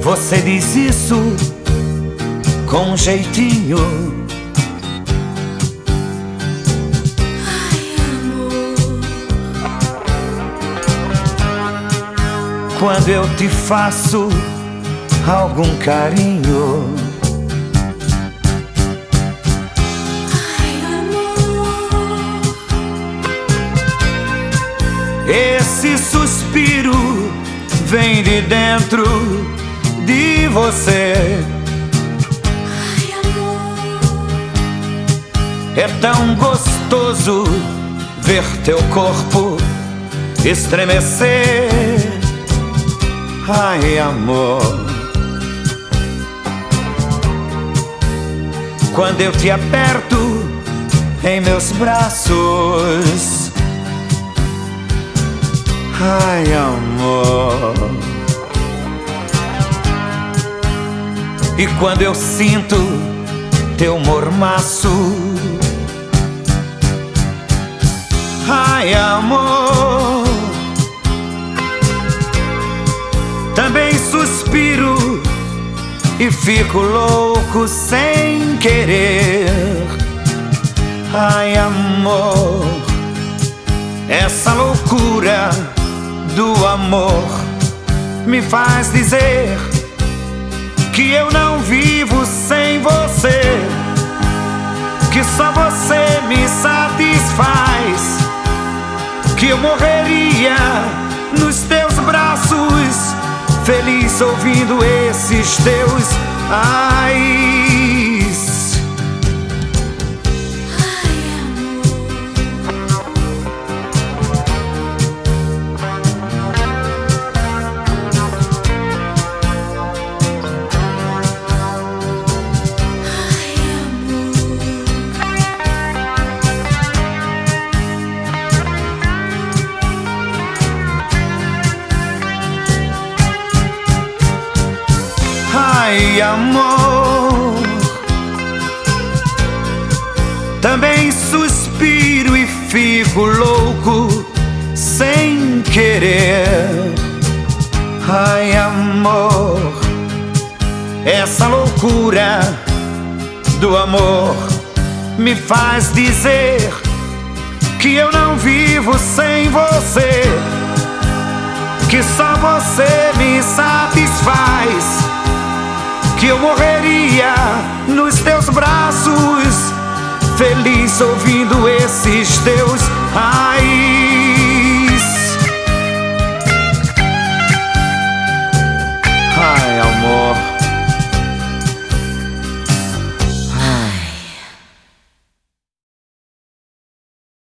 Você diz isso com um jeitinho. Ai, amor. Quando eu te faço algum carinho. Ai, amor. Esse suspiro vem de dentro de você. Ai, amor. É tão gostoso ver teu corpo estremecer. Ai, amor. Quando eu te aperto em meus braços. Ai, amor. E quando eu sinto teu mormaço. Ai, amor. Também suspiro e fico louco sem querer. Ai, amor. Essa loucura do amor me faz dizer que eu não vivo sem você, que só você me satisfaz, que eu morreria nos teus braços, feliz ouvindo esses teus ais. Ai, amor. Também suspiro e fico louco sem querer. Ai, amor. Essa loucura do amor me faz dizer que eu não vivo sem você, que só você me satisfaz, que eu morreria nos teus braços, feliz ouvindo esses teus ai.